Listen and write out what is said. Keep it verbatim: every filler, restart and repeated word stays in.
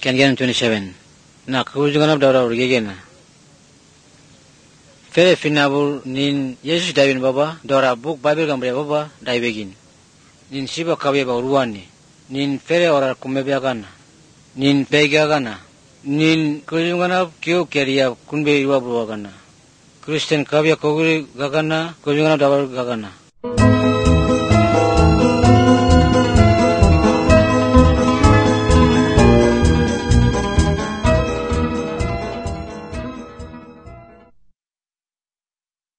Kenyan twenty-seven. Na kujungan daura urgegena. Fere finabul nin Yesus David baba daura book Bible gambre baba daibegin. Nin siba kabe ba uruani. Nin fere orar kumebegana. Nin pegagana. Nin kujungan kyo keria kunbe iwa buagana. Kristen kabe koguri gagana kujungan daura gagana.